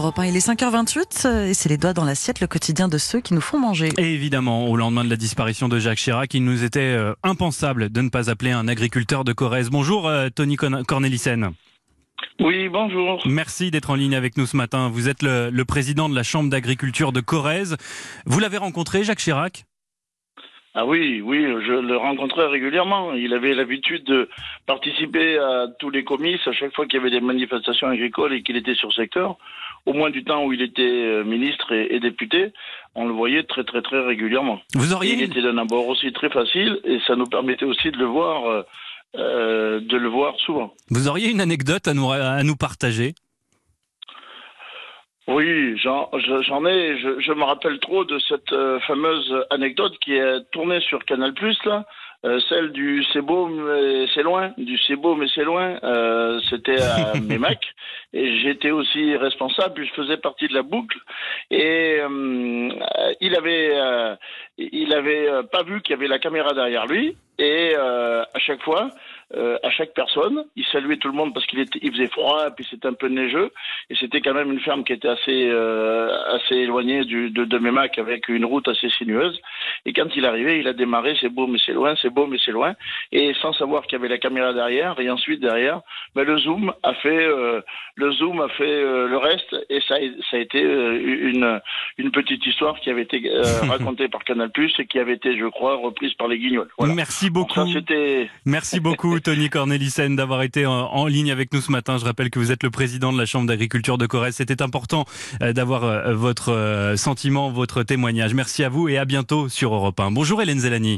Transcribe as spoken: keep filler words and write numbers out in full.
Europe un. Il est cinq heures vingt-huit et c'est les doigts dans l'assiette, le quotidien de ceux qui nous font manger. Et évidemment, au lendemain de la disparition de Jacques Chirac, il nous était euh, impensable de ne pas appeler un agriculteur de Corrèze. Bonjour euh, Tony Cornelissen. Oui, bonjour. Merci d'être en ligne avec nous ce matin. Vous êtes le, le président de la Chambre d'agriculture de Corrèze. Vous l'avez rencontré, Jacques Chirac ? Ah oui, oui, je le rencontrais régulièrement. Il avait l'habitude de participer à tous les comices à chaque fois qu'il y avait des manifestations agricoles et qu'il était sur secteur. Au moins du temps où il était ministre et, et député, on le voyait très très très régulièrement. Vous auriez... Il était d'un abord aussi très facile et ça nous permettait aussi de le voir, euh, euh, de le voir souvent. Vous auriez une anecdote à nous, à nous partager ? Oui, j'en, j'en ai. Je, je me rappelle trop de cette euh, fameuse anecdote qui est tournée sur Canal+, là, euh, celle du c'est beau mais c'est loin, du c'est beau mais c'est loin. Euh, c'était à Meymac et j'étais aussi responsable. Je faisais partie de la boucle et euh, il avait, euh, il avait pas vu qu'il y avait la caméra derrière lui et euh, à chaque fois. Euh, à chaque personne, il saluait tout le monde parce qu'il était, il faisait froid et puis c'était un peu neigeux et c'était quand même une ferme qui était assez, euh, assez éloignée du, de, de Meymac avec une route assez sinueuse. Et quand il arrivait, il a démarré, c'est beau mais c'est loin, c'est beau mais c'est loin, et sans savoir qu'il y avait la caméra derrière. Et ensuite derrière, ben, le zoom a fait, euh, le zoom a fait euh, le reste et ça, ça a été euh, une, une petite histoire qui avait été euh, racontée par Canal+, et qui avait été, je crois, reprise par les Guignols. Voilà. Merci beaucoup. Donc ça, c'était... Merci beaucoup. Tony Cornelissen d'avoir été en, en ligne avec nous ce matin. Je rappelle que vous êtes le président de la Chambre d'agriculture de Corrèze. C'était important euh, d'avoir euh, votre euh, sentiment, votre témoignage. Merci à vous et à bientôt sur Europe un. Bonjour Hélène Zellani.